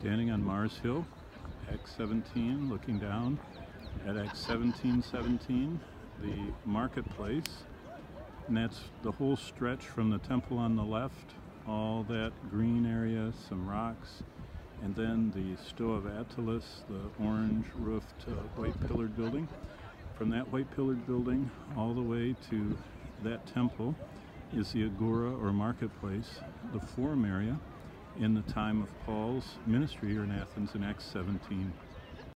Standing on Mars Hill, Acts 17, looking down at Acts 17:17, the marketplace, and that's the whole stretch from the temple on the left, all that green area, some rocks, and then the Stoa of Attalus, the orange roofed white pillared building. From that white pillared building all the way to that temple is the Agora or marketplace, the forum area in the time of Paul's ministry here in Athens in Acts 17.